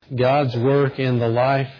God's work in the life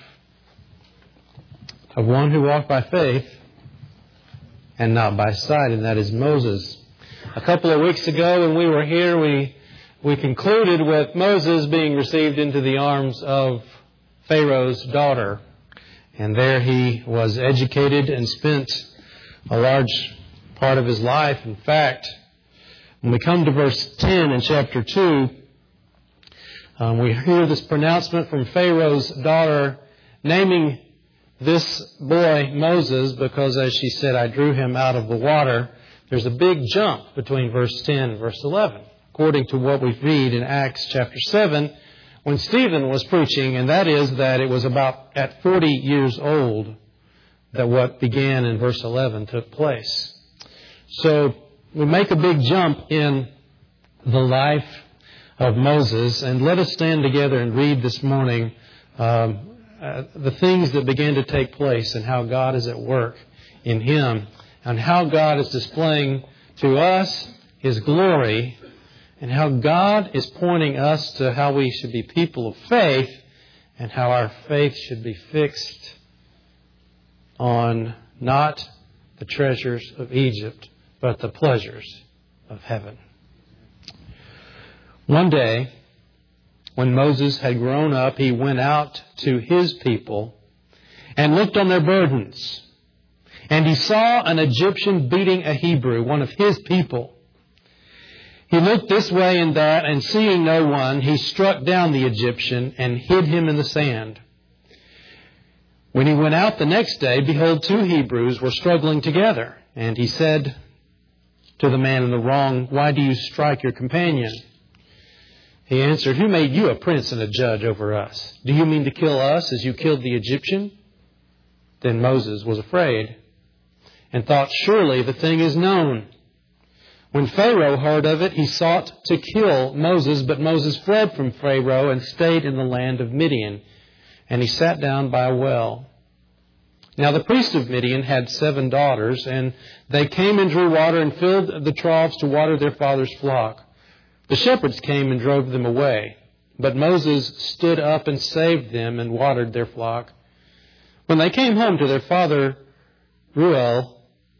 of one who walked by faith and not by sight, and that is Moses. A couple of weeks ago when we were here, we concluded with Moses being received into the arms of Pharaoh's daughter. And there he was educated and spent a large part of his life. In fact, when we come to verse 10 in chapter 2, we hear this pronouncement from Pharaoh's daughter naming this boy Moses because, as she said, I drew him out of the water. There's a big jump between verse 10 and verse 11, according to what we read in Acts chapter 7 when Stephen was preaching, and that is that it was about at 40 years old that what began in verse 11 took place. So we make a big jump in the life of Moses, and let us stand together and read this morning the things that began to take place and how God is at work in him and how God is displaying to us His glory and how God is pointing us to how we should be people of faith and how our faith should be fixed on not the treasures of Egypt, but the pleasures of heaven. One day, when Moses had grown up, he went out to his people and looked on their burdens. And he saw an Egyptian beating a Hebrew, one of his people. He looked this way and that, and seeing no one, he struck down the Egyptian and hid him in the sand. When he went out the next day, behold, 2 Hebrews were struggling together. And he said to the man in the wrong, why do you strike your companion? He answered, who made you a prince and a judge over us? Do you mean to kill us as you killed the Egyptian? Then Moses was afraid and thought, surely the thing is known. When Pharaoh heard of it, he sought to kill Moses, but Moses fled from Pharaoh and stayed in the land of Midian, and he sat down by a well. Now the priest of Midian had 7 daughters, and they came and drew water and filled the troughs to water their father's flock. The shepherds came and drove them away, but Moses stood up and saved them and watered their flock. When they came home to their father Reuel,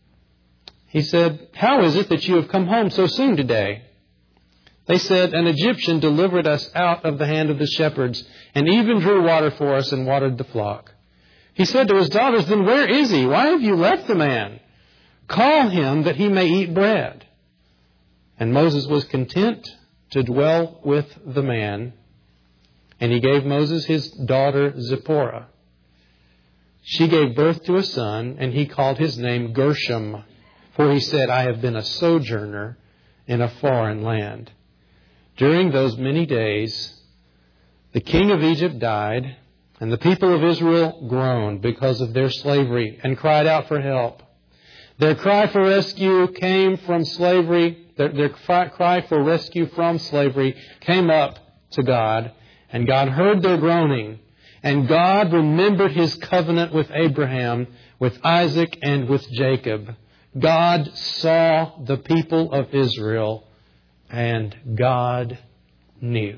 he said, how is it that you have come home so soon today? They said, an Egyptian delivered us out of the hand of the shepherds and even drew water for us and watered the flock. He said to his daughters, then where is he? Why have you left the man? Call him that he may eat bread. And Moses was content to dwell with the man, and he gave Moses his daughter Zipporah. She gave birth to a son, and he called his name Gershom, for he said, I have been a sojourner in a foreign land. During those many days, the king of Egypt died, and the people of Israel groaned because of their slavery and cried out for help. Their cry for rescue came from slavery. Their cry for rescue from slavery came up to God, and God heard their groaning. And God remembered His covenant with Abraham, with Isaac, and with Jacob. God saw the people of Israel, and God knew.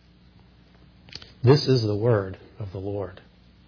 This is the word of the Lord.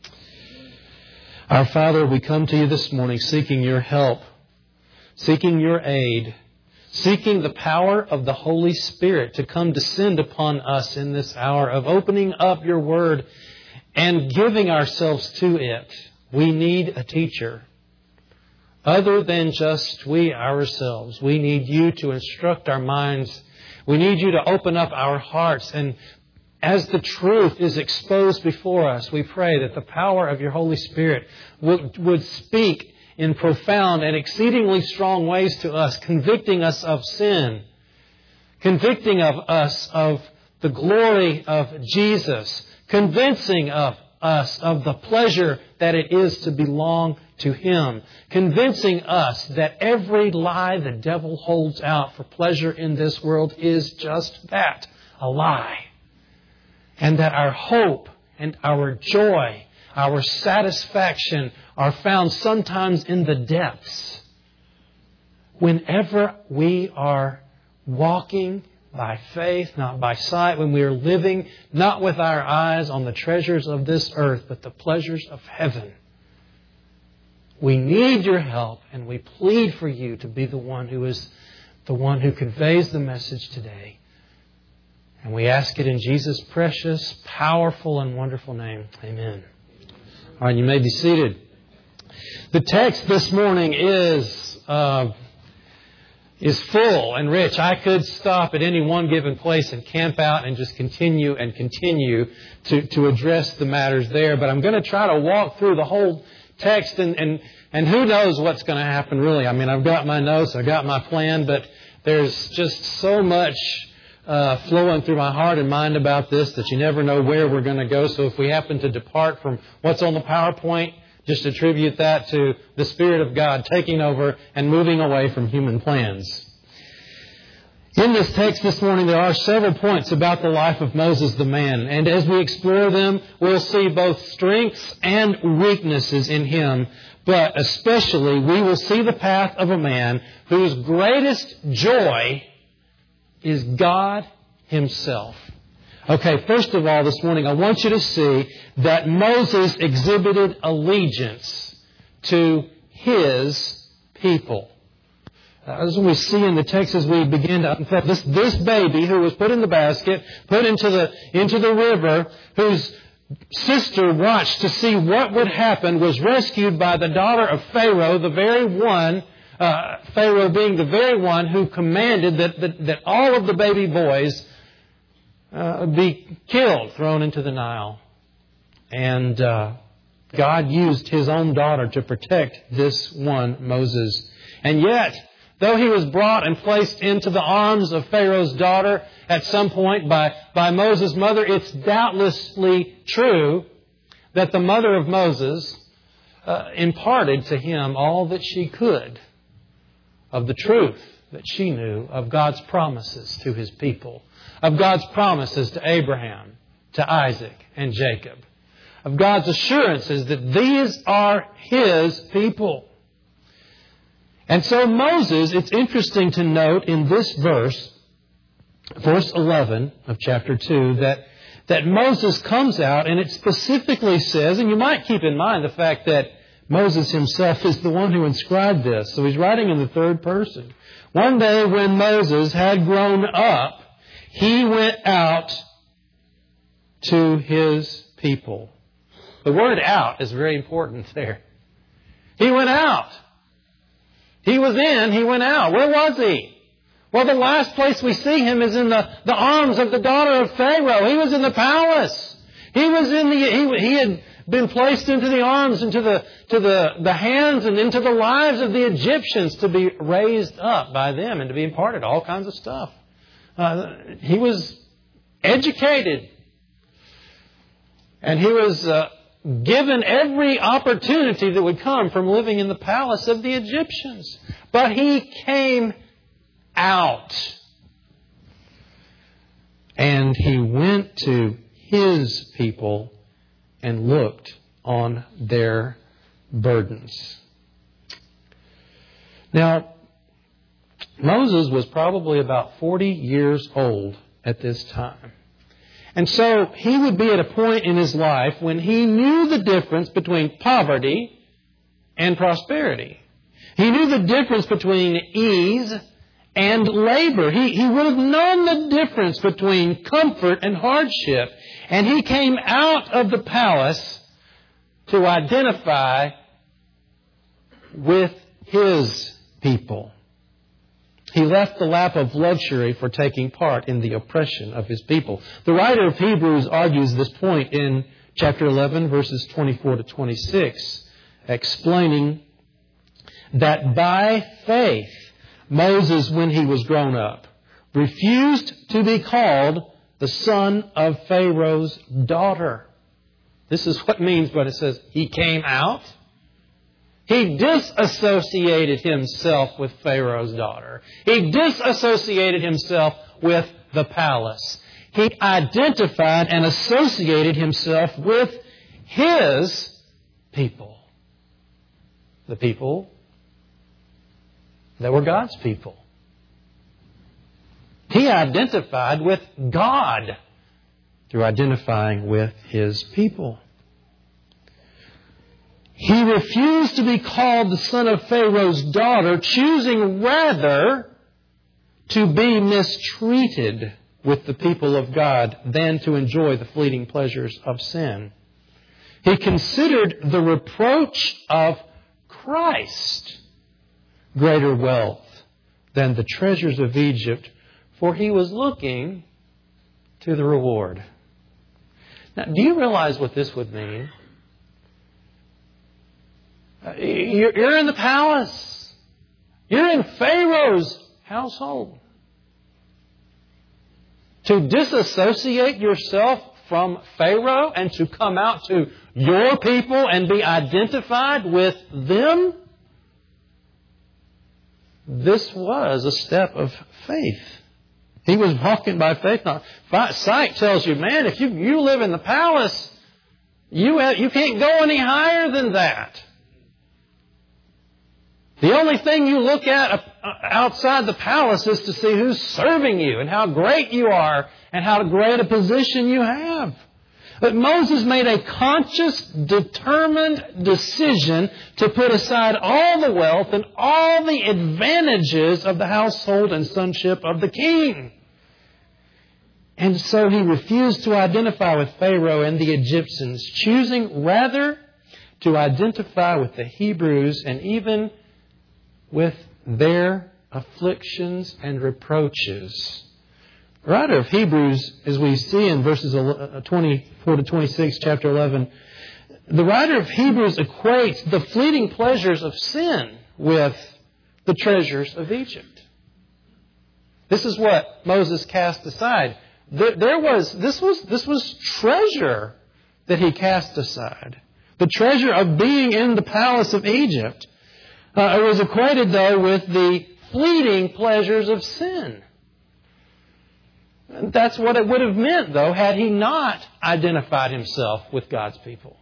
Our Father, we come to you this morning seeking your help, seeking your aid, seeking the power of the Holy Spirit to come descend upon us in this hour of opening up your word and giving ourselves to it. We need a teacher. Other than just we ourselves, we need you to instruct our minds. We need you to open up our hearts. And as the truth is exposed before us, we pray that the power of your Holy Spirit would speak in profound and exceedingly strong ways to us, convicting us of sin, convicting of us of the glory of Jesus, convincing of us of the pleasure that it is to belong to Him, convincing us that every lie the devil holds out for pleasure in this world is just that, a lie. And that our hope and our joy, our satisfaction are found sometimes in the depths. Whenever we are walking by faith, not by sight, when we are living not with our eyes on the treasures of this earth, but the pleasures of heaven. We need your help, and we plead for you to be the one who conveys the message today. And we ask it in Jesus' precious, powerful, and wonderful name. Amen. All right, you may be seated. The text this morning is full and rich. I could stop at any one given place and camp out and just continue to address the matters there. But I'm going to try to walk through the whole text, and who knows what's going to happen really. I mean, I've got my notes, I've got my plan, but there's just so much flowing through my heart and mind about this that you never know where we're going to go. So if we happen to depart from what's on the PowerPoint, just attribute that to the Spirit of God taking over and moving away from human plans. In this text this morning, there are several points about the life of Moses the man. And as we explore them, we'll see both strengths and weaknesses in him. But especially, we will see the path of a man whose greatest joy is God Himself. Okay, first of all, this morning, I want you to see that Moses exhibited allegiance to his people. As we see in the text as we begin to unfold, this baby who was put in the basket, put into the river, whose sister watched to see what would happen, was rescued by the daughter of Pharaoh, the very one, Pharaoh being the very one who commanded that all of the baby boys be killed, thrown into the Nile. And God used His own daughter to protect this one, Moses. And yet, though he was brought and placed into the arms of Pharaoh's daughter at some point by Moses' mother, it's doubtlessly true that the mother of Moses imparted to him all that she could of the truth that she knew of God's promises to His people, of God's promises to Abraham, to Isaac, and Jacob, of God's assurances that these are His people. And so Moses, it's interesting to note in this verse 11 of chapter 2, that Moses comes out and it specifically says, and you might keep in mind the fact that Moses himself is the one who inscribed this. So he's writing in the third person. One day when Moses had grown up, he went out to his people. The word out is very important there. He went out. He was in, he went out. Where was he? Well, the last place we see him is in the arms of the daughter of Pharaoh. He was in the palace. He had been placed into the arms, into the hands, and into the lives of the Egyptians to be raised up by them and to be imparted all kinds of stuff. He was educated. And he was given every opportunity that would come from living in the palace of the Egyptians. But he came out. And he went to his people and looked on their burdens. Now, Moses was probably about 40 years old at this time. And so he would be at a point in his life when he knew the difference between poverty and prosperity. He knew the difference between ease and labor. He would have known the difference between comfort and hardship. And he came out of the palace to identify with his people. He left the lap of luxury for taking part in the oppression of his people. The writer of Hebrews argues this point in chapter 11, verses 24 to 26, explaining that by faith, Moses, when he was grown up, refused to be called the son of Pharaoh's daughter. This is what it means when it says he came out. He disassociated himself with Pharaoh's daughter. He disassociated himself with the palace. He identified and associated himself with his people. The people that were God's people. He identified with God through identifying with His people. He refused to be called the son of Pharaoh's daughter, choosing rather to be mistreated with the people of God than to enjoy the fleeting pleasures of sin. He considered the reproach of Christ greater wealth than the treasures of Egypt, for he was looking to the reward. Now, do you realize what this would mean? You're in the palace. You're in Pharaoh's household. To disassociate yourself from Pharaoh and to come out to your people and be identified with them, this was a step of faith. He was walking by faith. Now, sight tells you, man, if you live in the palace, you can't go any higher than that. The only thing you look at outside the palace is to see who's serving you and how great you are and how great a position you have. But Moses made a conscious, determined decision to put aside all the wealth and all the advantages of the household and sonship of the king. And so he refused to identify with Pharaoh and the Egyptians, choosing rather to identify with the Hebrews and even with their afflictions and reproaches. The writer of Hebrews, as we see in verses 24 to 26, chapter 11, the writer of Hebrews equates the fleeting pleasures of sin with the treasures of Egypt. This is what Moses cast aside. This was treasure that he cast aside. The treasure of being in the palace of Egypt. It was equated, though, with the fleeting pleasures of sin. That's what it would have meant, though, had he not identified himself with God's people.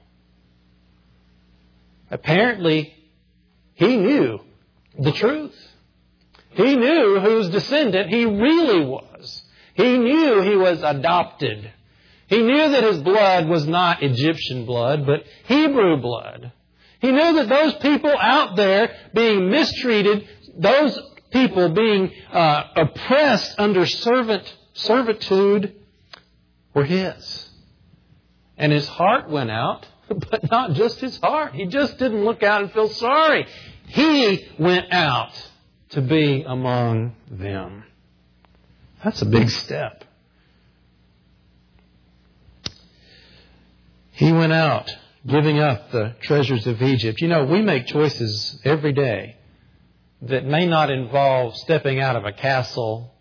Apparently, he knew the truth. He knew whose descendant he really was. He knew he was adopted. He knew that his blood was not Egyptian blood, but Hebrew blood. He knew that those people out there being mistreated, those people being oppressed under servitude were his. And his heart went out, but not just his heart. He just didn't look out and feel sorry. He went out to be among them. That's a big step. He went out, giving up the treasures of Egypt. You know, we make choices every day that may not involve stepping out of a castle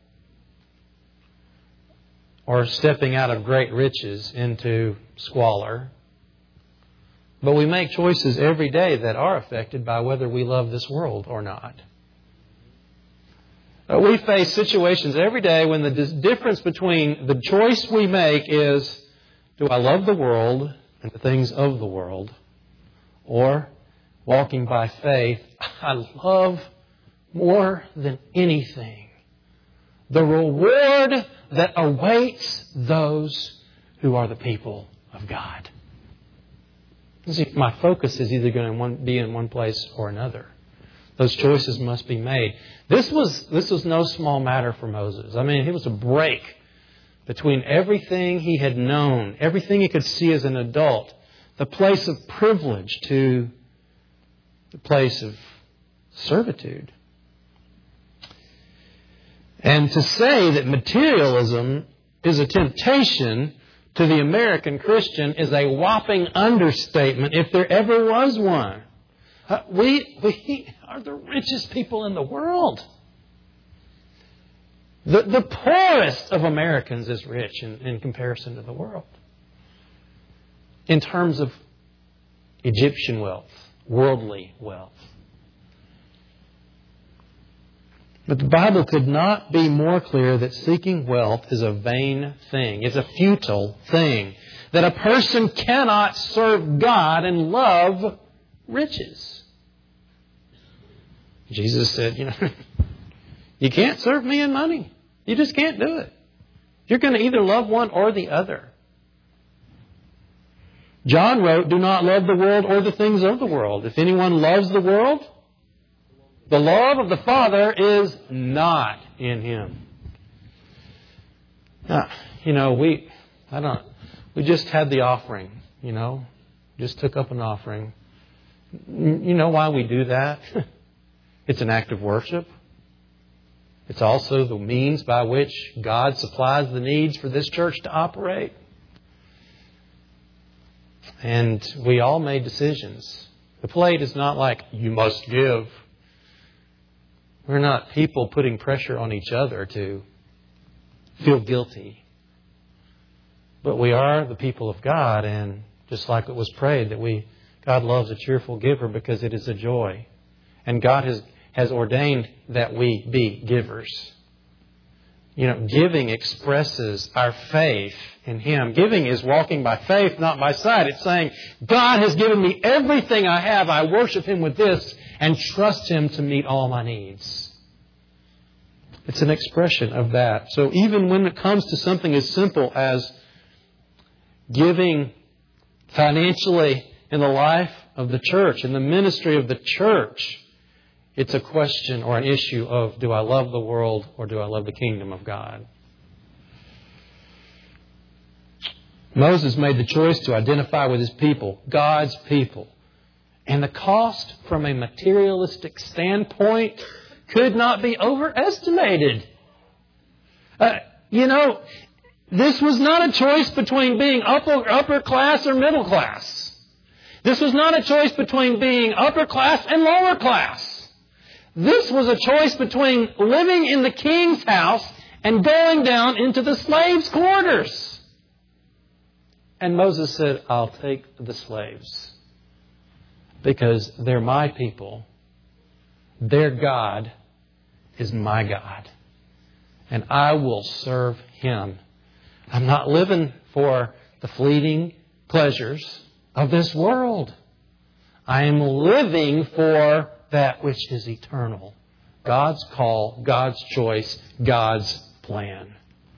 or stepping out of great riches into squalor. But we make choices every day that are affected by whether we love this world or not. We face situations every day when the difference between the choice we make is, do I love the world and the things of the world? Or, walking by faith, I love more than anything the reward that awaits those who are the people of God. See, my focus is either going to be in one place or another. Those choices must be made. This was no small matter for Moses. I mean, it was a break between everything he had known, everything he could see as an adult, the place of privilege to the place of servitude. And to say that materialism is a temptation to the American Christian is a whopping understatement if there ever was one. We are the richest people in the world. The poorest of Americans is rich in comparison to the world. In terms of Egyptian wealth, worldly wealth. But the Bible could not be more clear that seeking wealth is a vain thing. It's a futile thing. That a person cannot serve God and love riches. Jesus said, you can't serve me and money. You just can't do it. You're going to either love one or the other. John wrote, do not love the world or the things of the world. If anyone loves the world, the love of the Father is not in him. Now, we just had the offering, just took up an offering. You know why we do that? It's an act of worship. It's also the means by which God supplies the needs for this church to operate. And we all made decisions. The plate is not like, you must give. We're not people putting pressure on each other to feel guilty. But we are the people of God, and just like it was prayed, that God loves a cheerful giver because it is a joy. And God has ordained that we be givers. Giving expresses our faith in Him. Giving is walking by faith, not by sight. It's saying, God has given me everything I have. I worship Him with this and trust Him to meet all my needs. It's an expression of that. So even when it comes to something as simple as giving financially in the life of the church, in the ministry of the church, it's a question or an issue of, do I love the world or do I love the kingdom of God? Moses made the choice to identify with his people, God's people. And the cost from a materialistic standpoint could not be overestimated. This was not a choice between being upper class or middle class. This was not a choice between being upper class and lower class. This was a choice between living in the king's house and going down into the slaves' quarters. And Moses said, I'll take the slaves because they're my people. Their God is my God. And I will serve Him. I'm not living for the fleeting pleasures of this world. I am living for that which is eternal. God's call, God's choice, God's plan.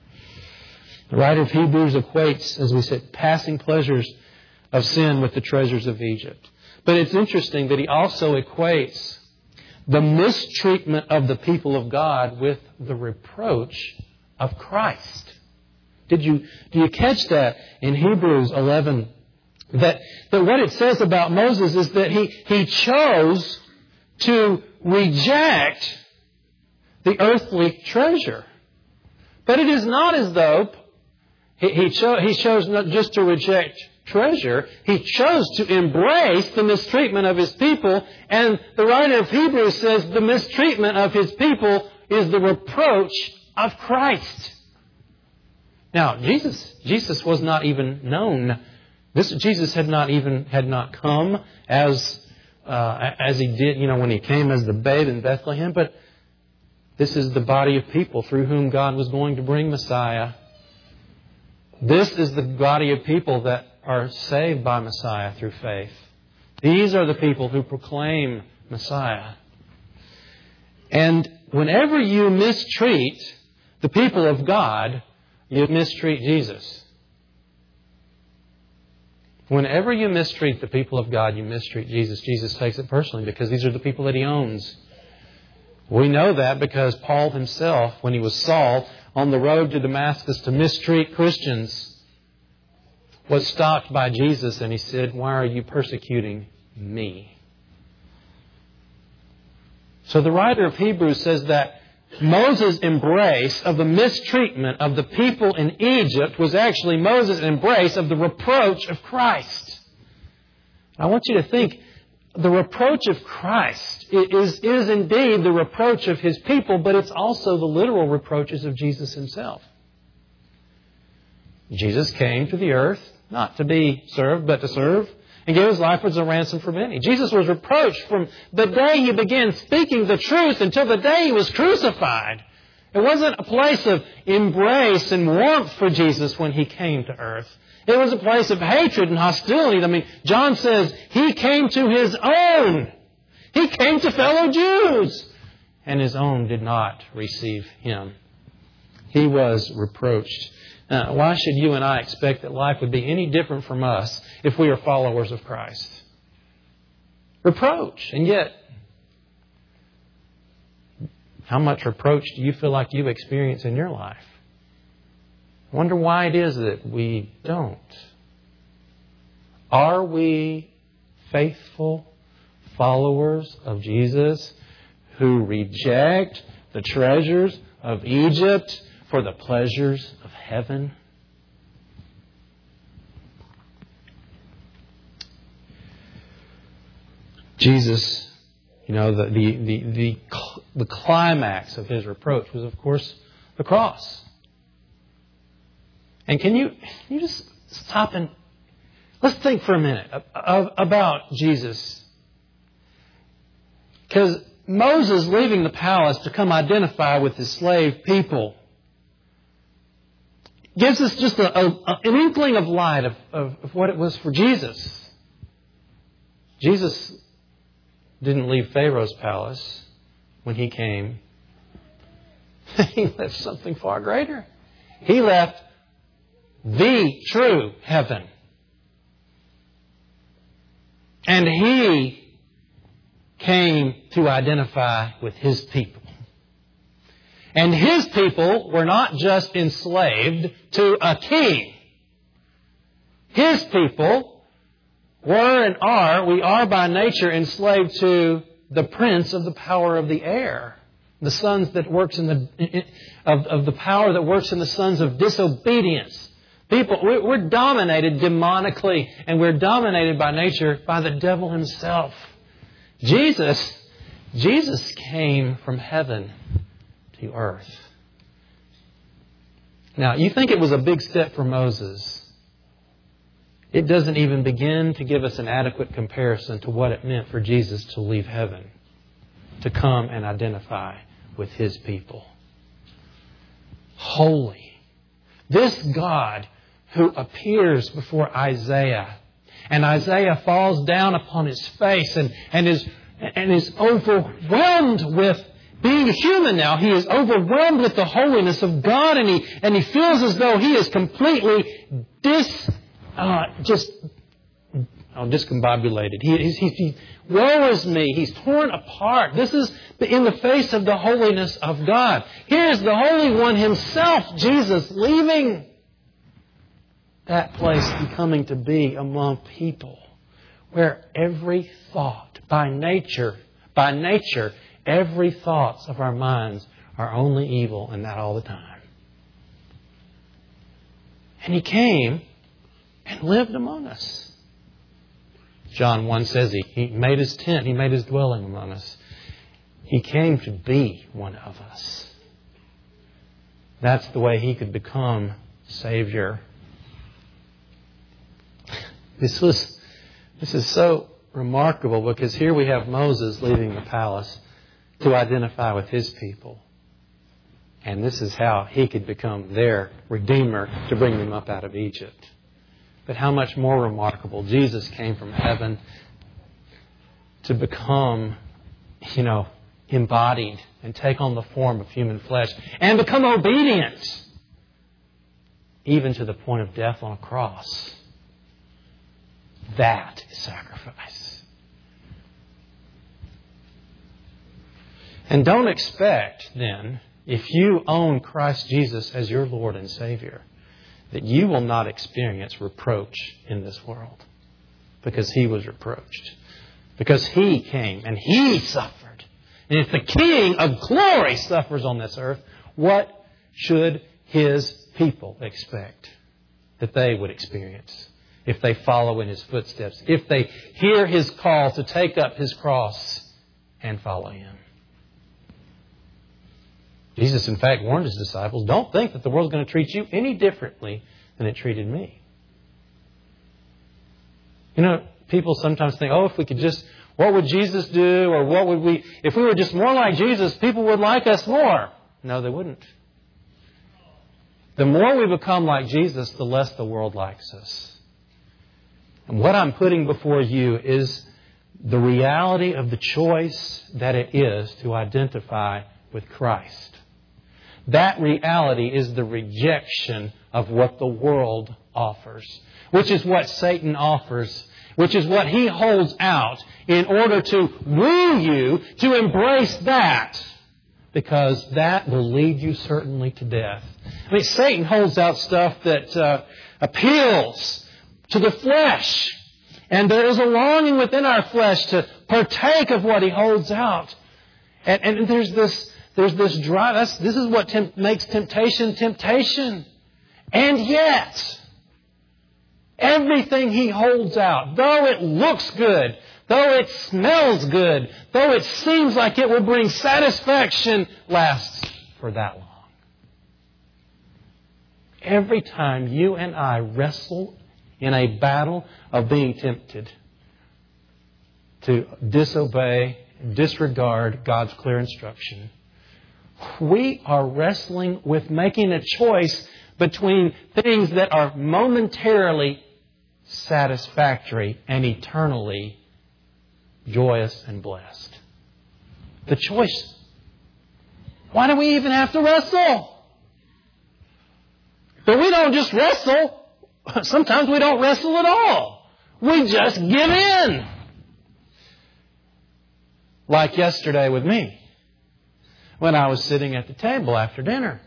The writer of Hebrews equates, as we said, passing pleasures of sin with the treasures of Egypt. But it's interesting that he also equates the mistreatment of the people of God with the reproach of Christ. Do you catch that in Hebrews 11? That what it says about Moses is that he chose to reject the earthly treasure. But it is not as though he chose not just to reject treasure. He chose to embrace the mistreatment of his people. And the writer of Hebrews says the mistreatment of his people is the reproach of Christ. Now, Jesus was not even known. Jesus had not come as he did, when he came as the babe in Bethlehem. But this is the body of people through whom God was going to bring Messiah. This is the body of people that are saved by Messiah through faith. These are the people who proclaim Messiah. And whenever you mistreat the people of God, you mistreat Jesus. Whenever you mistreat the people of God, you mistreat Jesus. Jesus takes it personally because these are the people that He owns. We know that because Paul himself, when he was Saul, on the road to Damascus to mistreat Christians, was stopped by Jesus and he said, "Why are you persecuting me?" So the writer of Hebrews says that Moses' embrace of the mistreatment of the people in Egypt was actually Moses' embrace of the reproach of Christ. I want you to think, the reproach of Christ is indeed the reproach of His people, but it's also the literal reproaches of Jesus Himself. Jesus came to the earth, not to be served, but to serve, and gave His life as a ransom for many. Jesus was reproached from the day He began speaking the truth until the day He was crucified. It wasn't a place of embrace and warmth for Jesus when He came to earth. It was a place of hatred and hostility. I mean, John says He came to His own. He came to fellow Jews. And His own did not receive Him. He was reproached. Why should you and I expect that life would be any different from us if we are followers of Christ? Reproach. And yet, how much reproach do you feel like you experience in your life? I wonder why it is that we don't. Are we faithful followers of Jesus who reject the treasures of Egypt for the pleasures of heaven? Jesus, the climax of His reproach was, of course, the cross. And can you just stop and let's think for a minute about Jesus. Because Moses leaving the palace to come identify with his slave people gives us just an inkling of light of what it was for Jesus. Jesus didn't leave Pharaoh's palace when He came. He left something far greater. He left the true heaven. And He came to identify with His people. And His people were not just enslaved to a king. His people we are by nature enslaved to the prince of the power of the air. The sons that works in the power that works in the sons of disobedience. We're dominated demonically, and we're dominated by nature by the devil himself. Jesus came from heaven to earth. Now, you think it was a big step for Moses. It doesn't even begin to give us an adequate comparison to what it meant for Jesus to leave heaven, to come and identify with His people. Holy. This God who appears before Isaiah, and Isaiah falls down upon his face and is overwhelmed with being human now. He is overwhelmed with the holiness of God, and he feels as though he is completely discombobulated. He woe is me. He's torn apart. This is in the face of the holiness of God. Here's the Holy One Himself, Jesus, leaving that place and coming to be among people where every thought, by nature, every thoughts of our minds are only evil, and that all the time. And He came and lived among us. John 1 says He made His tent. He made His dwelling among us. He came to be one of us. That's the way He could become Savior. This is so remarkable, because here we have Moses leaving the palace to identify with his people. And this is how he could become their Redeemer to bring them up out of Egypt. But how much more remarkable, Jesus came from heaven to become, embodied and take on the form of human flesh and become obedient, even to the point of death on a cross. That is sacrifice. And don't expect, then, if you own Christ Jesus as your Lord and Savior, that you will not experience reproach in this world. Because He was reproached. Because He came and He suffered. And if the King of glory suffers on this earth, what should His people expect that they would experience if they follow in His footsteps, if they hear His call to take up His cross and follow Him? Jesus, in fact, warned His disciples, don't think that the world's going to treat you any differently than it treated me. People sometimes think, if we could just, what would Jesus do? Or what would we, if we were just more like Jesus, people would like us more. No, they wouldn't. The more we become like Jesus, the less the world likes us. And what I'm putting before you is the reality of the choice that it is to identify with Christ. That reality is the rejection of what the world offers, which is what Satan offers, which is what he holds out in order to woo you to embrace that, because that will lead you certainly to death. I mean, Satan holds out stuff that appeals to the flesh. And there is a longing within our flesh to partake of what he holds out. And there's this drive. This is what makes temptation temptation. And yet, everything he holds out, though it looks good, though it smells good, though it seems like it will bring satisfaction, lasts for that long. Every time you and I wrestle in a battle of being tempted to disobey, disregard God's clear instruction, we are wrestling with making a choice between things that are momentarily satisfactory and eternally joyous and blessed. The choice. Why do we even have to wrestle? But we don't just wrestle. Sometimes we don't wrestle at all. We just give in. Like yesterday with me, when I was sitting at the table after dinner.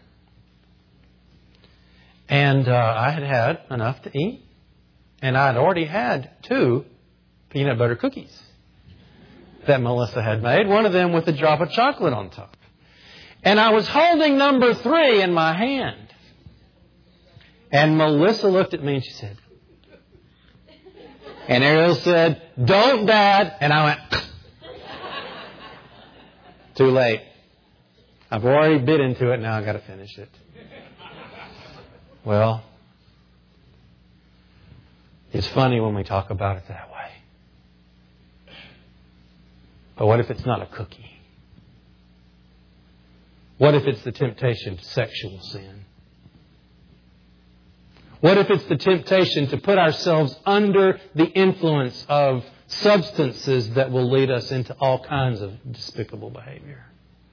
And I had had enough to eat. And I had already had 2 peanut butter cookies that Melissa had made. One of them with a drop of chocolate on top. And I was holding number 3 in my hand. And Melissa looked at me and she said, and Ariel said, "Don't, Dad." And I went, too late. I've already bit into it. Now I've got to finish it. Well, it's funny when we talk about it that way. But what if it's not a cookie? What if it's the temptation to sexual sin? What if it's the temptation to put ourselves under the influence of substances that will lead us into all kinds of despicable behavior?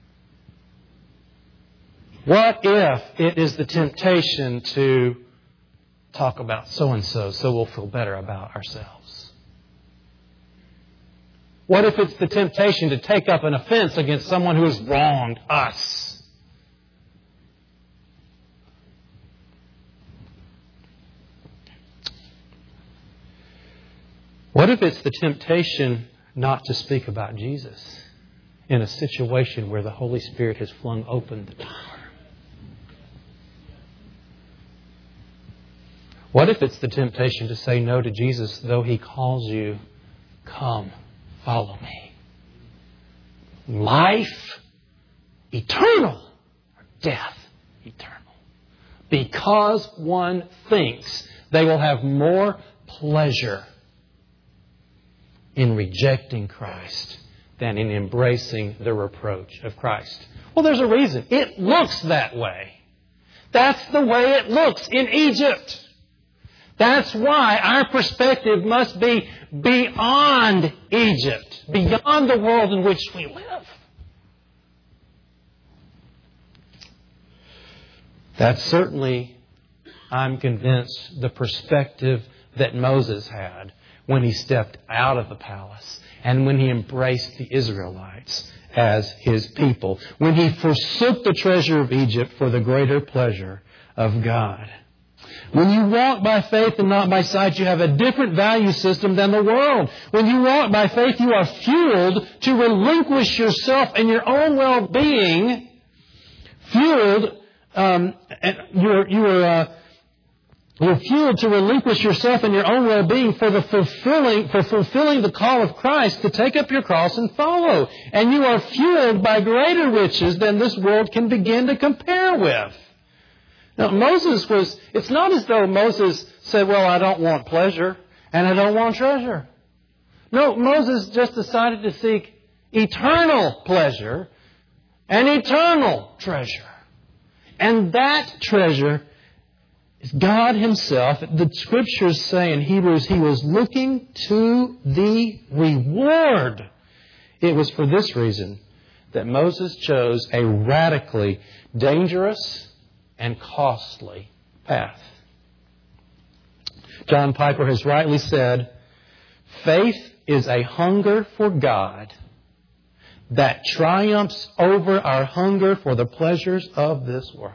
What if it is the temptation to talk about so-and-so so we'll feel better about ourselves? What if it's the temptation to take up an offense against someone who has wronged us? What if it's the temptation not to speak about Jesus in a situation where the Holy Spirit has flung open the door? What if it's the temptation to say no to Jesus, though He calls you, "Come, follow me"? Life eternal or death eternal. Because one thinks they will have more pleasure in rejecting Christ than in embracing the reproach of Christ. Well, there's a reason. It looks that way. That's the way it looks in Egypt. That's why our perspective must be beyond Egypt, beyond the world in which we live. That's certainly, I'm convinced, the perspective that Moses had when he stepped out of the palace and when he embraced the Israelites as his people, when he forsook the treasure of Egypt for the greater pleasure of God. When you walk by faith and not by sight, you have a different value system than the world. When you walk by faith, you are fueled to relinquish yourself and your own well-being. Fueled, you're fueled to relinquish yourself and your own well-being for fulfilling the call of Christ to take up your cross and follow. And you are fueled by greater riches than this world can begin to compare with. Now, it's not as though Moses said, "Well, I don't want pleasure and I don't want treasure." No, Moses just decided to seek eternal pleasure and eternal treasure. And that treasure is God Himself. The Scriptures say in Hebrews, He was looking to the reward. It was for this reason that Moses chose a radically dangerous and costly path. John Piper has rightly said, faith is a hunger for God that triumphs over our hunger for the pleasures of this world.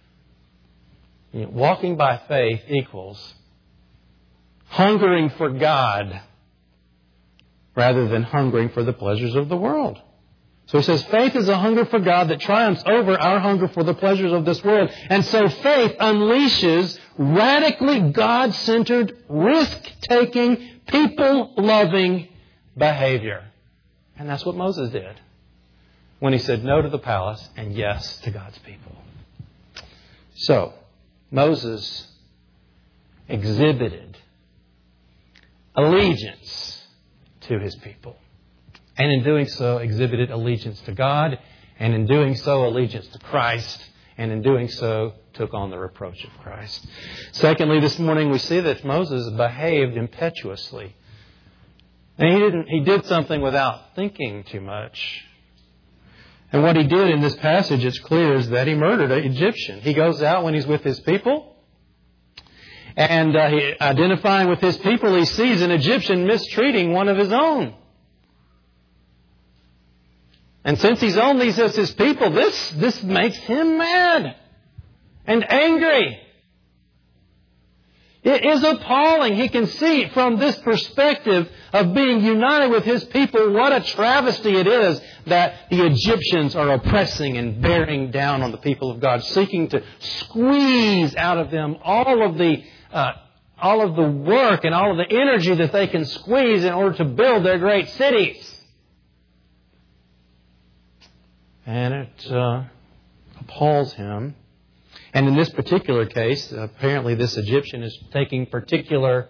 Walking by faith equals hungering for God rather than hungering for the pleasures of the world. So he says, faith is a hunger for God that triumphs over our hunger for the pleasures of this world. And so faith unleashes radically God-centered, risk-taking, people-loving behavior. And that's what Moses did when he said no to the palace and yes to God's people. So, Moses exhibited allegiance to his people. And in doing so, exhibited allegiance to God. And in doing so, allegiance to Christ. And in doing so, took on the reproach of Christ. Secondly, this morning we see that Moses behaved impetuously. And he did something without thinking too much. And what he did in this passage, it's clear, is that he murdered an Egyptian. He goes out when he's with his people. And identifying with his people, he sees an Egyptian mistreating one of his own. And since he's owned these as his people, this makes him mad and angry. It is appalling. He can see from this perspective of being united with his people what a travesty it is that the Egyptians are oppressing and bearing down on the people of God, seeking to squeeze out of them all of the work and all of the energy that they can squeeze in order to build their great cities. And it appalls him. And in this particular case, apparently this Egyptian is taking particular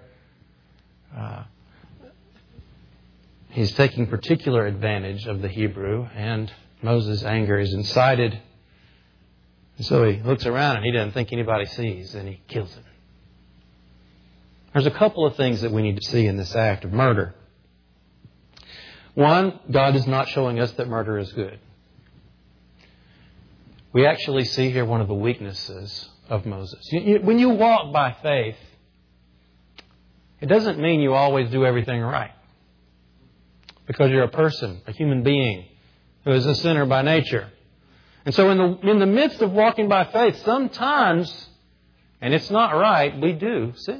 advantage of the Hebrew, and Moses' anger is incited. And so he looks around and he doesn't think anybody sees, and he kills him. There's a couple of things that we need to see in this act of murder. One, God is not showing us that murder is good. We actually see here one of the weaknesses of Moses. When you walk by faith, it doesn't mean you always do everything right. Because you're a person, a human being, who is a sinner by nature. And so in the midst of walking by faith, sometimes, and it's not right, we do sin.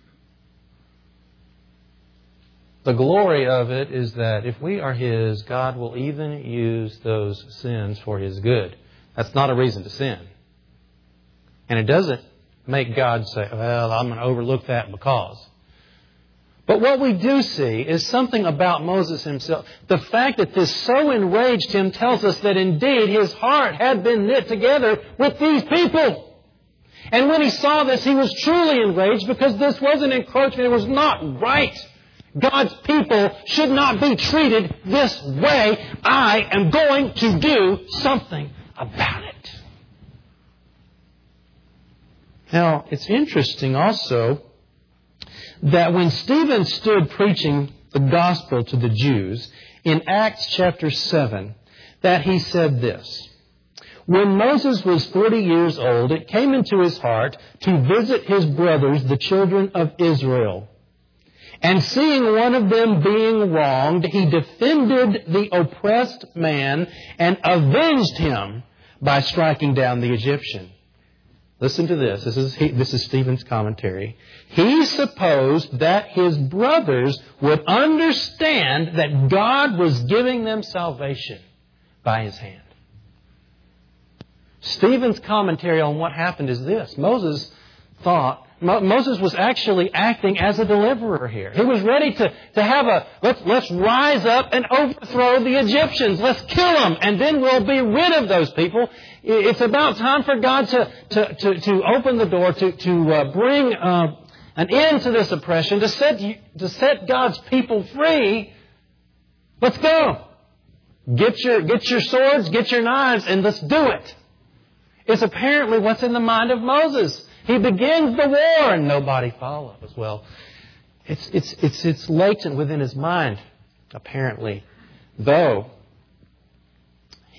The glory of it is that if we are His, God will even use those sins for His good. That's not a reason to sin. And it doesn't make God say, well, I'm going to overlook that because. But what we do see is something about Moses himself. The fact that this so enraged him tells us that indeed his heart had been knit together with these people. And when he saw this, he was truly enraged because this was an encroachment. It was not right. God's people should not be treated this way. I am going to do something about it. Now, it's interesting also that when Stephen stood preaching the gospel to the Jews in Acts chapter 7, that he said this: when Moses was 40 years old, it came into his heart to visit his brothers, the children of Israel. And seeing one of them being wronged, he defended the oppressed man and avenged him by striking down the Egyptian. Listen to this. This is Stephen's commentary. He supposed that his brothers would understand that God was giving them salvation by His hand. Stephen's commentary on what happened is this. Moses was actually acting as a deliverer here. He was ready to have let's rise up and overthrow the Egyptians. Let's kill them, and then we'll be rid of those people. It's about time for God to open the door, to bring an end to this oppression, to set God's people free. Let's go. Get your swords, get your knives, and let's do it. It's apparently what's in the mind of Moses. He begins the war and nobody follows. Well, it's latent within his mind, apparently. Though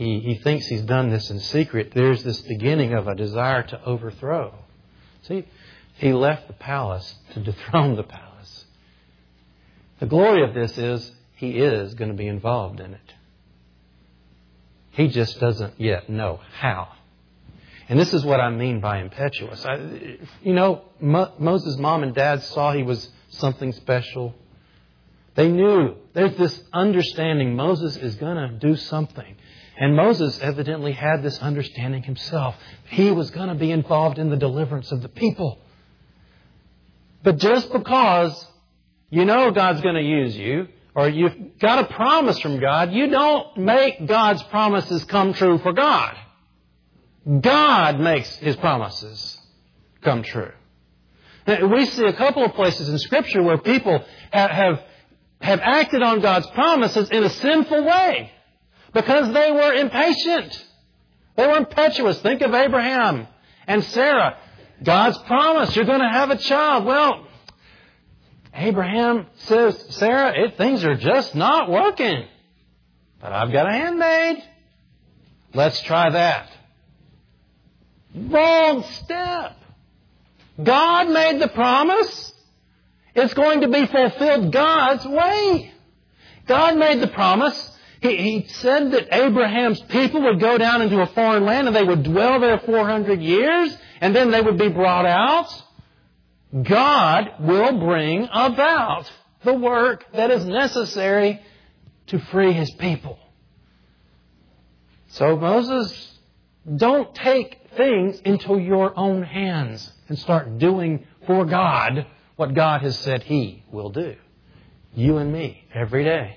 he thinks he's done this in secret, there's this beginning of a desire to overthrow. See, he left the palace to dethrone the palace. The glory of this is he is going to be involved in it. He just doesn't yet know how. And this is what I mean by impetuous. Moses' mom and dad saw he was something special. They knew. There's this understanding Moses is going to do something. And Moses evidently had this understanding himself. He was going to be involved in the deliverance of the people. But just because you know God's going to use you, or you've got a promise from God, you don't make God's promises come true for God. God makes His promises come true. Now, we see a couple of places in Scripture where people have acted on God's promises in a sinful way because they were impatient. They were impetuous. Think of Abraham and Sarah. God's promise, you're going to have a child. Well, Abraham says, Sarah, things are just not working. But I've got a handmaid. Let's try that. Wrong step. God made the promise. It's going to be fulfilled God's way. God made the promise. He said that Abraham's people would go down into a foreign land and they would dwell there 400 years and then they would be brought out. God will bring about the work that is necessary to free His people. So Moses, don't take things into your own hands and start doing for God what God has said He will do. You and me, every day.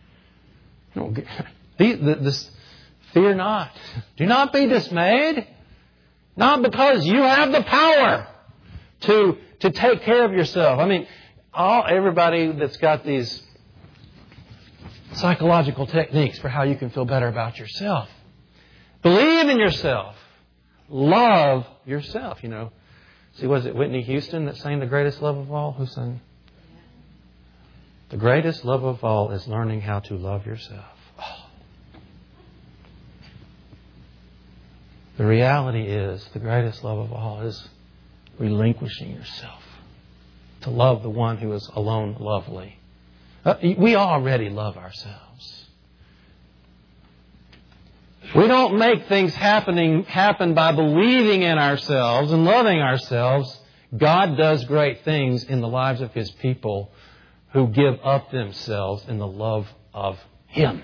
Fear not. Do not be dismayed. Not because you have the power to take care of yourself. I mean, everybody that's got these psychological techniques for how you can feel better about yourself. Believe in yourself. Love yourself, See, was it Whitney Houston that sang The Greatest Love of All? Who sang? The greatest love of all is learning how to love yourself. Oh. The reality is, the greatest love of all is relinquishing yourself to love the one who is alone lovely. We already love ourselves. We don't make things happen by believing in ourselves and loving ourselves. God does great things in the lives of His people who give up themselves in the love of Him.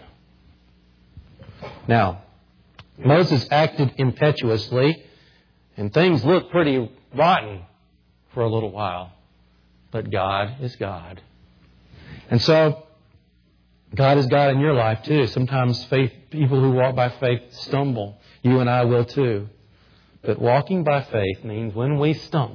Now, Moses acted impetuously, and things looked pretty rotten for a little while. But God is God. And so, God is God in your life too. Sometimes people who walk by faith stumble. You and I will too. But walking by faith means when we stumble,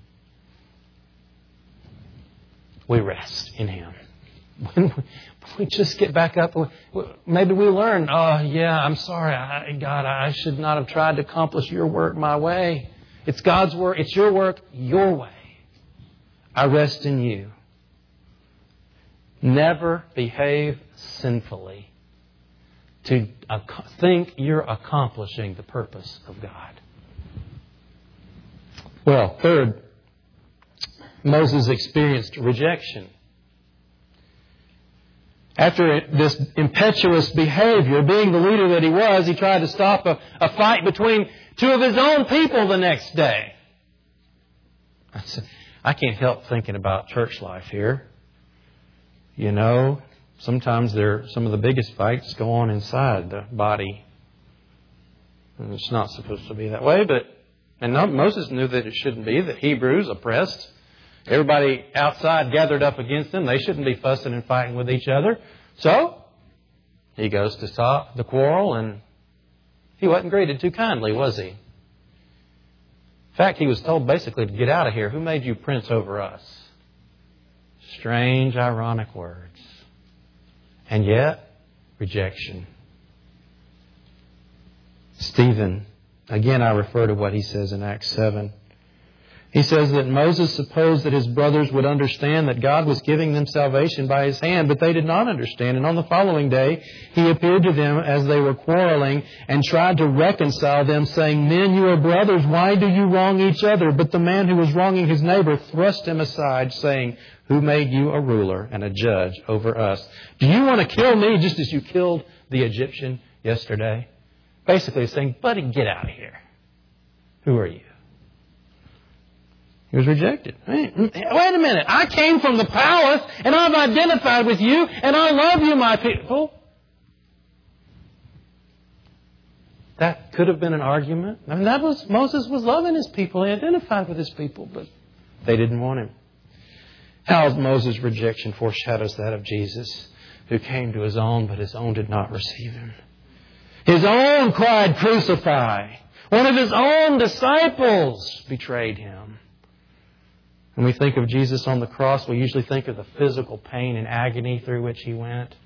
we rest in Him. When we just get back up, maybe we learn, I'm sorry, God, I should not have tried to accomplish your work my way. It's God's work. It's your work your way. I rest in you. Never behave sinfully to think you're accomplishing the purpose of God. Well, third, Moses experienced rejection. After this impetuous behavior, being the leader that he was, he tried to stop a fight between two of his own people the next day. I can't help thinking about church life here. Sometimes some of the biggest fights go on inside the body. And it's not supposed to be that way, and Moses knew that it shouldn't be. The Hebrews oppressed. Everybody outside gathered up against them. They shouldn't be fussing and fighting with each other. So, he goes to stop the quarrel, and he wasn't greeted too kindly, was he? In fact, he was told basically to get out of here. Who made you prince over us? Strange, ironic words. And yet, rejection. Stephen, again I refer to what he says in Acts 7. He says that Moses supposed that his brothers would understand that God was giving them salvation by His hand, but they did not understand. And on the following day, He appeared to them as they were quarreling and tried to reconcile them, saying, "Men, you are brothers. Why do you wrong each other?" But the man who was wronging his neighbor thrust him aside, saying, "Who made you a ruler and a judge over us? Do you want to kill me just as you killed the Egyptian yesterday?" Basically saying, "Buddy, get out of here. Who are you?" He was rejected. Wait a minute. I came from the palace and I've identified with you and I love you, my people. That could have been an argument. I mean, Moses was loving his people. He identified with his people, but they didn't want him. How Moses' rejection foreshadows that of Jesus, who came to His own, but His own did not receive Him. His own cried, "Crucify." One of His own disciples betrayed Him. When we think of Jesus on the cross, we usually think of the physical pain and agony through which He went.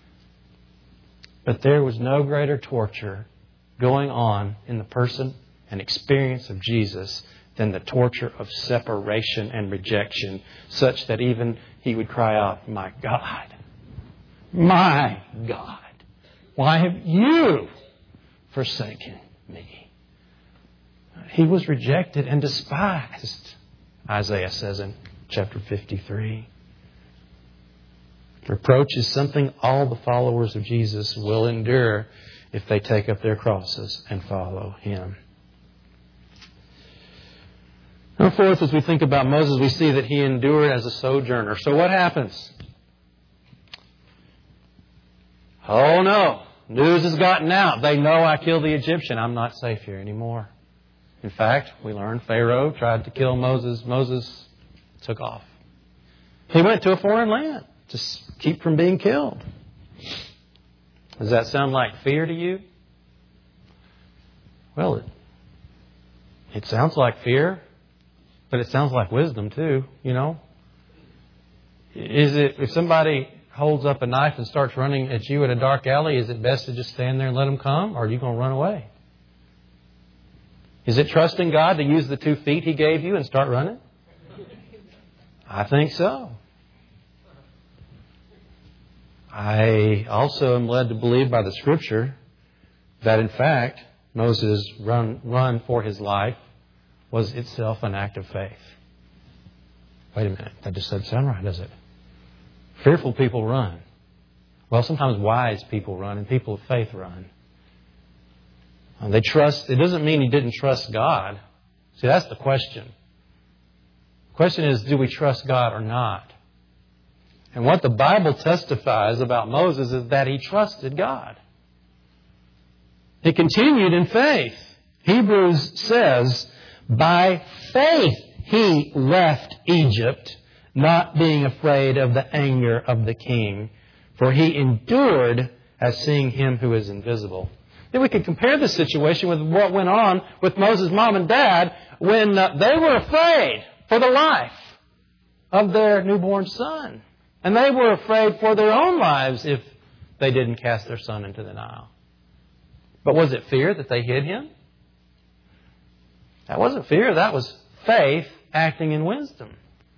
But there was no greater torture going on in the person and experience of Jesus than the torture of separation and rejection, such that even He would cry out, "My God, my God, why have you forsaken me?" He was rejected and despised, Isaiah says in chapter 53. Reproach is something all the followers of Jesus will endure if they take up their crosses and follow Him. Now, fourth, as we think about Moses, we see that he endured as a sojourner. So what happens? Oh no, news has gotten out. They know I killed the Egyptian. I'm not safe here anymore. In fact, we learn Pharaoh tried to kill Moses. Moses took off. He went to a foreign land to keep from being killed. Does that sound like fear to you? Well, it sounds like fear, but it sounds like wisdom too, you know. Is it, if somebody holds up a knife and starts running at you in a dark alley, is it best to just stand there and let them come, or are you going to run away? Is it trusting God to use the 2 feet He gave you and start running? I think so. I also am led to believe by the Scripture that, in fact, Moses' run for his life was itself an act of faith. Wait a minute. That just doesn't sound right, does it? Fearful people run. Well, sometimes wise people run and people of faith run. They trust. It doesn't mean he didn't trust God. See, that's the question. The question is, do we trust God or not? And what the Bible testifies about Moses is that he trusted God. He continued in faith. Hebrews says, by faith he left Egypt, not being afraid of the anger of the king, for he endured as seeing Him who is invisible. Then we could compare this situation with what went on with Moses' mom and dad when they were afraid for the life of their newborn son. And they were afraid for their own lives if they didn't cast their son into the Nile. But was it fear that they hid him? That wasn't fear. That was faith acting in wisdom.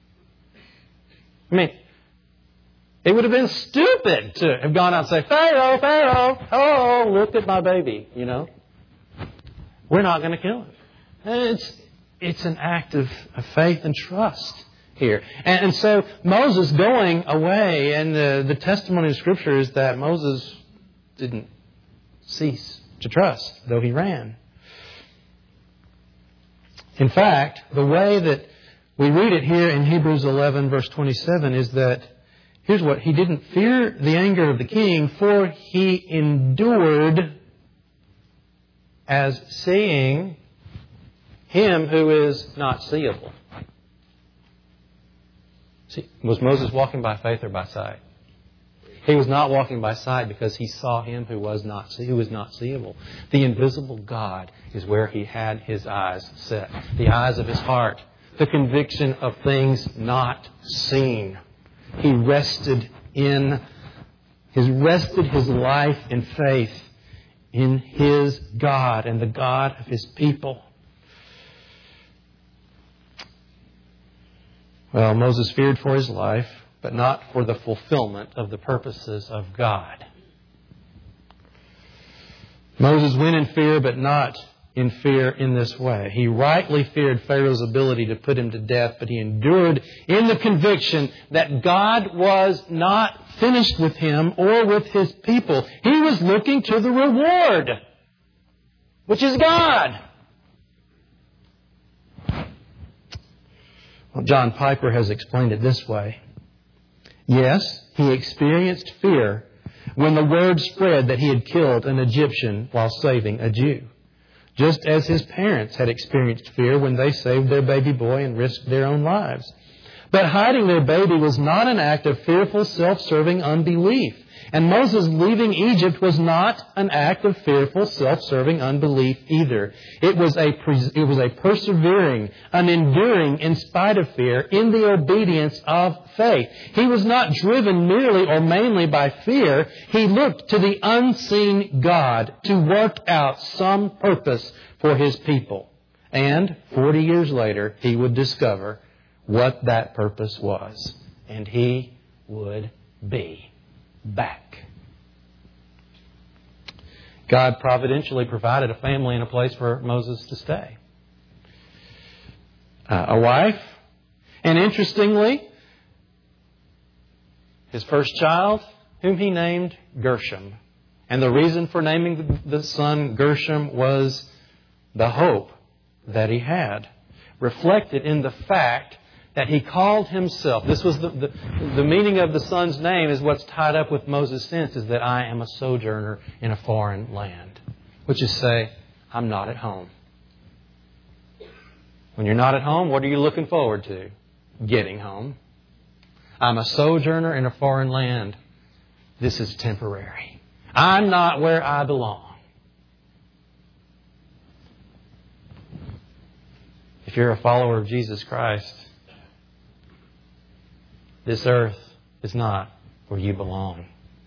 I mean, it would have been stupid to have gone out and say, "Pharaoh, Pharaoh, oh, look at my baby," you know. We're not going to kill him. And it's an act of faith and trust here. And so Moses going away, and the testimony of Scripture is that Moses didn't cease to trust, though he ran. In fact, the way that we read it here in Hebrews 11, verse 27, is that here's what: he didn't fear the anger of the king, for he endured as seeing Him who is not seeable. See, was Moses walking by faith or by sight? He was not walking by sight because he saw Him who was not seeable. The invisible God is where he had his eyes set. The eyes of his heart. The conviction of things not seen. He rested his life in faith in his God and the God of his people. Well, Moses feared for his life, but not for the fulfillment of the purposes of God. Moses went in fear, but not in fear in this way. He rightly feared Pharaoh's ability to put him to death, but he endured in the conviction that God was not finished with him or with his people. He was looking to the reward, which is God. Well, John Piper has explained it this way. Yes, he experienced fear when the word spread that he had killed an Egyptian while saving a Jew, just as his parents had experienced fear when they saved their baby boy and risked their own lives. But hiding their baby was not an act of fearful, self-serving unbelief. And Moses leaving Egypt was not an act of fearful, self-serving unbelief either. It was a persevering, an enduring in spite of fear in the obedience of faith. He was not driven merely or mainly by fear. He looked to the unseen God to work out some purpose for His people. And 40 years later, he would discover what that purpose was. And he would be back. God providentially provided a family and a place for Moses to stay. A wife. And interestingly, his first child, whom he named Gershom. And the reason for naming the son Gershom was the hope that he had, reflected in the fact that he called himself. This was the meaning of the son's name is what's tied up with Moses' sense, is that I am a sojourner in a foreign land. Which is say, I'm not at home. When you're not at home, what are you looking forward to? Getting home. I'm a sojourner in a foreign land. This is temporary. I'm not where I belong. If you're a follower of Jesus Christ, this earth is not where you belong.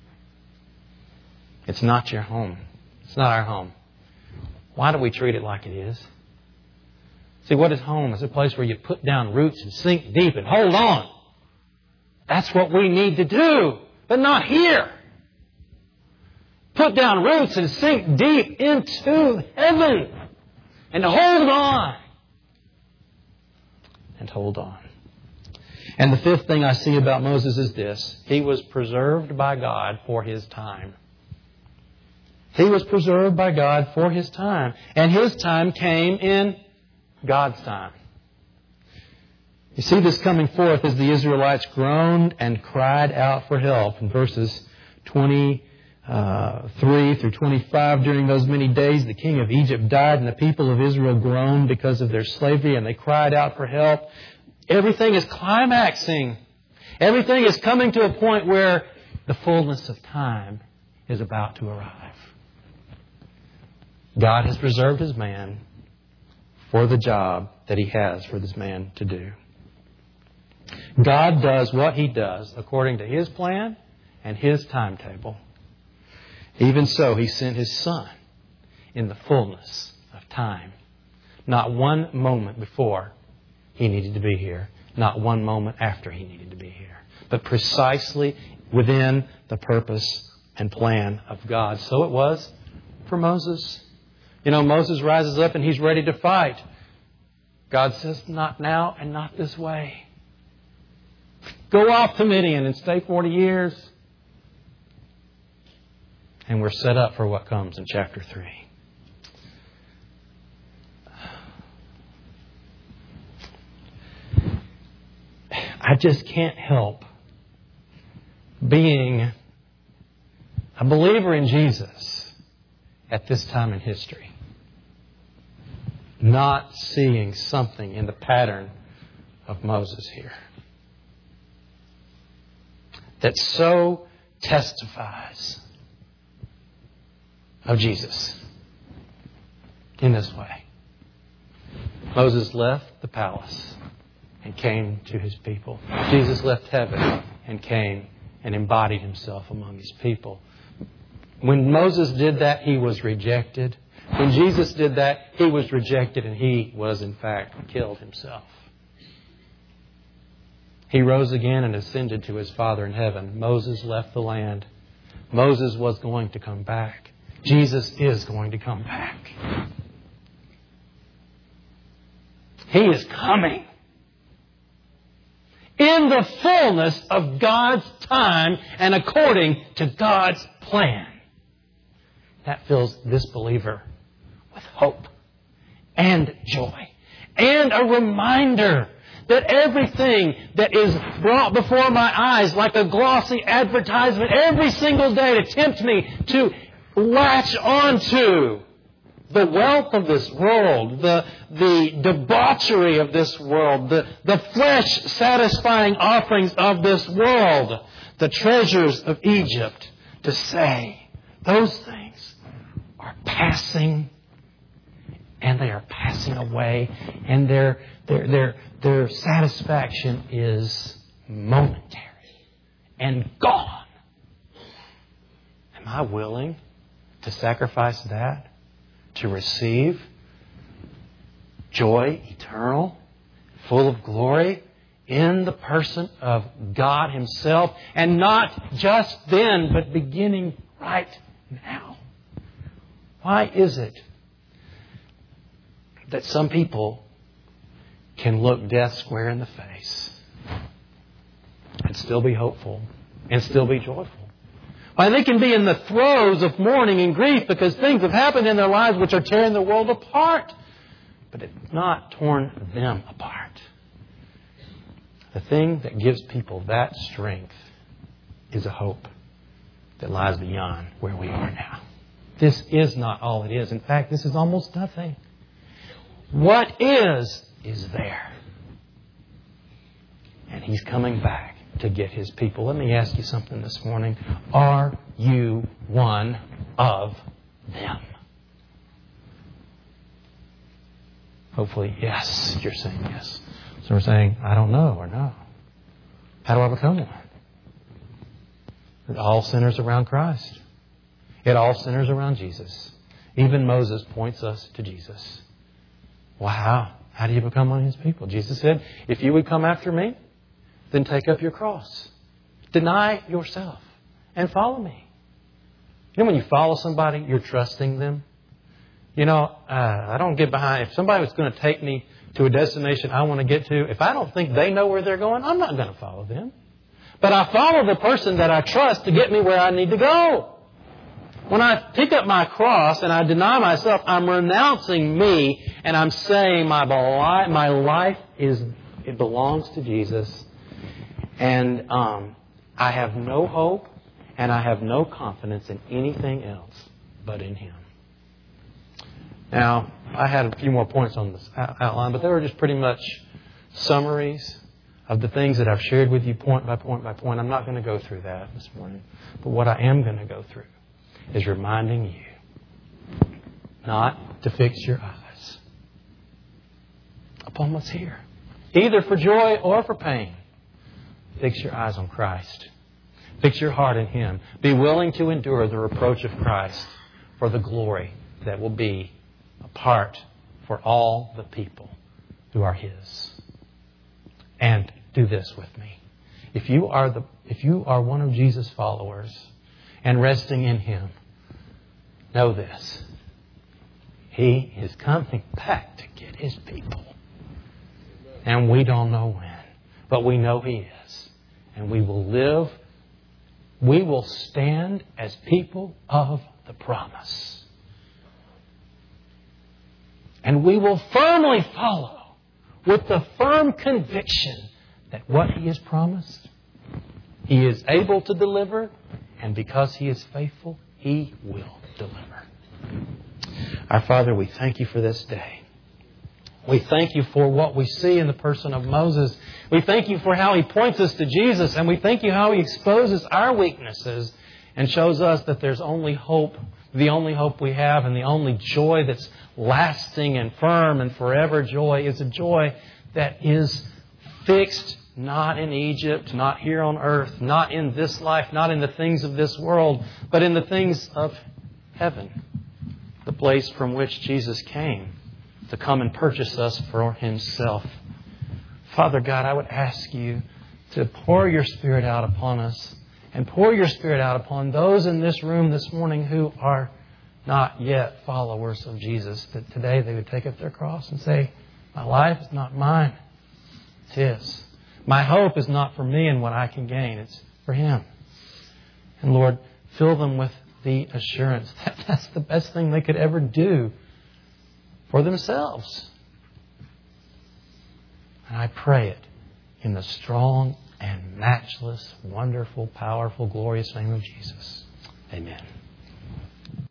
It's not your home. It's not our home. Why do we treat it like it is? See, what is home? It's a place where you put down roots and sink deep and hold on. That's what we need to do, but not here. Put down roots and sink deep into heaven and hold on. And hold on. And the fifth thing I see about Moses is this. He was preserved by God for his time. He was preserved by God for his time. And his time came in God's time. You see this coming forth as the Israelites groaned and cried out for help in verses 23 through 25. During those many days, the king of Egypt died, and the people of Israel groaned because of their slavery, and they cried out for help. Everything is climaxing. Everything is coming to a point where the fullness of time is about to arrive. God has preserved His man for the job that He has for this man to do. God does what He does according to His plan and His timetable. Even so, He sent His Son in the fullness of time. Not one moment before He needed to be here. Not one moment after He needed to be here. But precisely within the purpose and plan of God. So it was for Moses. You know, Moses rises up and he's ready to fight. God says, not now and not this way. Go off to Midian and stay 40 years. And we're set up for what comes in chapter 3. I just can't help being a believer in Jesus at this time in history. Not seeing something in the pattern of Moses here that so testifies of Jesus in this way. Moses left the palace and came to his people. Jesus left heaven and came and embodied Himself among His people. When Moses did that, he was rejected. When Jesus did that, He was rejected and He was in fact killed Himself. He rose again and ascended to His Father in heaven. Moses left the land. Moses was going to come back. Jesus is going to come back. He is coming. In the fullness of God's time and according to God's plan. That fills this believer with hope and joy and a reminder that everything that is brought before my eyes like a glossy advertisement every single day to tempt me to latch onto the wealth of this world, the debauchery of this world, the flesh-satisfying offerings of this world, the treasures of Egypt, to say those things are passing, and they are passing away, and their satisfaction is momentary and gone. Am I willing to sacrifice that to receive joy eternal, full of glory, in the person of God Himself, and not just then, but beginning right now? Why is it that some people can look death square in the face and still be hopeful and still be joyful? Why, they can be in the throes of mourning and grief because things have happened in their lives which are tearing the world apart, but it's not torn them apart. The thing that gives people that strength is a hope that lies beyond where we are now. This is not all it is. In fact, this is almost nothing. What is there. And He's coming back to get His people. Let me ask you something this morning. Are you one of them? Hopefully, yes. You're saying yes. So we're saying, I don't know or no. How do I become one? It all centers around Christ. It all centers around Jesus. Even Moses points us to Jesus. Wow. How do you become one of His people? Jesus said, if you would come after me, then take up your cross. Deny yourself and follow me. You know, when you follow somebody, you're trusting them. You know, I don't get behind. If somebody was going to take me to a destination I want to get to, if I don't think they know where they're going, I'm not going to follow them. But I follow the person that I trust to get me where I need to go. When I pick up my cross and I deny myself, I'm renouncing me and I'm saying my life it belongs to Jesus. And I have no hope and I have no confidence in anything else but in Him. Now, I had a few more points on this outline, but they were just pretty much summaries of the things that I've shared with you point by point by point. I'm not going to go through that this morning. But what I am going to go through is reminding you not to fix your eyes upon what's here, either for joy or for pain. Fix your eyes on Christ. Fix your heart in Him. Be willing to endure the reproach of Christ for the glory that will be a part for all the people who are His. And do this with me. If you are one of Jesus' followers and resting in Him, know this. He is coming back to get His people. And we don't know when, but we know He is. And we will stand as people of the promise. And we will firmly follow with the firm conviction that what He has promised, He is able to deliver, and because He is faithful, He will deliver. Our Father, we thank You for this day. We thank You for what we see in the person of Moses. We thank You for how he points us to Jesus, and we thank You how he exposes our weaknesses and shows us that there's only hope, the only hope we have, and the only joy that's lasting and firm and forever joy is a joy that is fixed not in Egypt, not here on earth, not in this life, not in the things of this world, but in the things of heaven, the place from which Jesus came to come and purchase us for Himself. Father God, I would ask You to pour your Spirit out upon us and pour your Spirit out upon those in this room this morning who are not yet followers of Jesus, that today they would take up their cross and say, my life is not mine, it's His. My hope is not for me and what I can gain, it's for Him. And Lord, fill them with the assurance that that's the best thing they could ever do for themselves. And I pray it in the strong and matchless, wonderful, powerful, glorious name of Jesus. Amen.